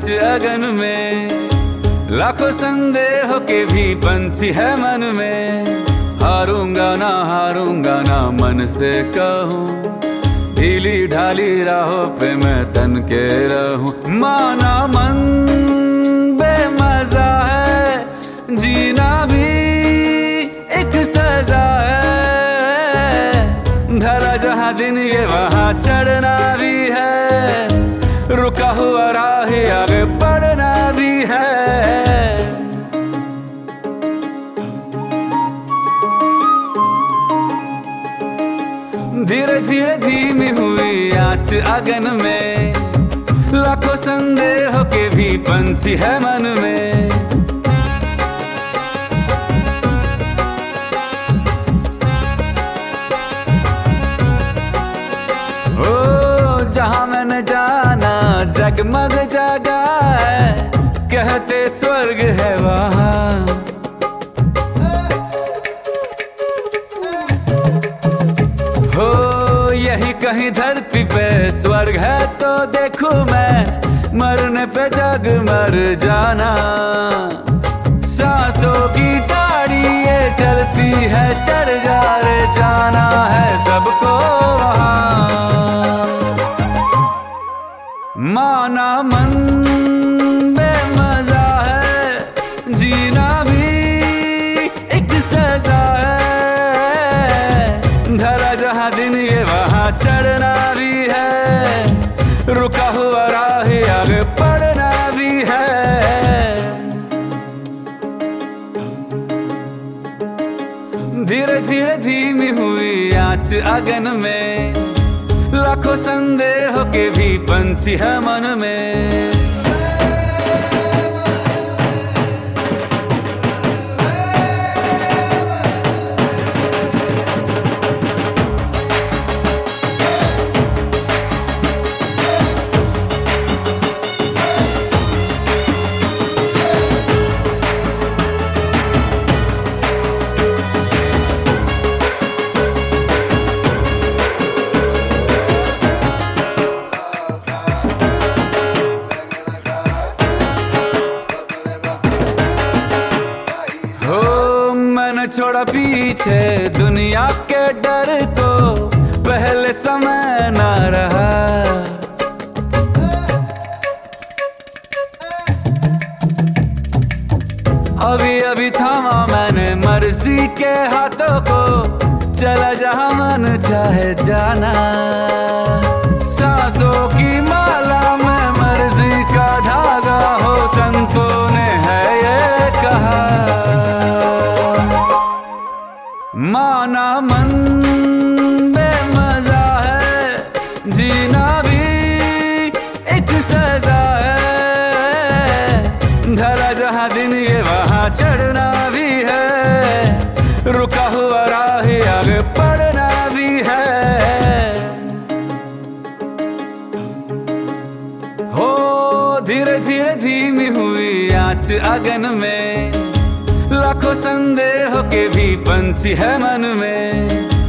अगन में, लाखों संदेहों के भी पंछी है मन में। हारूंगा ना मन से कहूँ, ढीली ढाली राहों पे मैं तन के रहूं। माना मन बेमजा है, जीना भी एक सजा है। ढला जहां दिन ये वहां चढ़ना भी है, रुका हुआ राह आगे बढ़ना भी है। धीरे धीरे धीमी हुई आँच अगन में, लाखों संदेहों के भी पंछी है मन में। ओ जहां मैंने जाना जगमग जगा है, कहते स्वर्ग है वहां। यही कहीं धरती पे स्वर्ग है तो देखूं मैं, मरने पे जग मर जाना। सांसों की गाड़ी ये चलती है, चढ़ जा रे जाना है सबको वहां। माना मन बेमजा है, जीना भी एक सजा है। ढला जहां दिन ये वहां चढ़ना भी है, रुका हुआ राह आगे बढ़ना भी है। धीरे धीरे धीमी हुई आँच अगन में, लाखों संदेहों के भी पंछी है मन में। छोड़ा पीछे दुनिया के डर को, पहले समय न रहा। अभी अभी थामा मैंने मर्जी के हाथों को, चला जहां मन चाहे जाना। सांसों की माला में मर्जी का धागा हो, संतों ने है ये कहा। माना मन बेमजा है, जीना भी एक सजा है। ढला जहां दिन ये वहां चढ़ना भी है, रुका हुआ राह आगे बढ़ना भी है। हो धीरे धीरे धीमी हुई आँच अगन में, लाखों संदेहों के भी पंछी है मन में।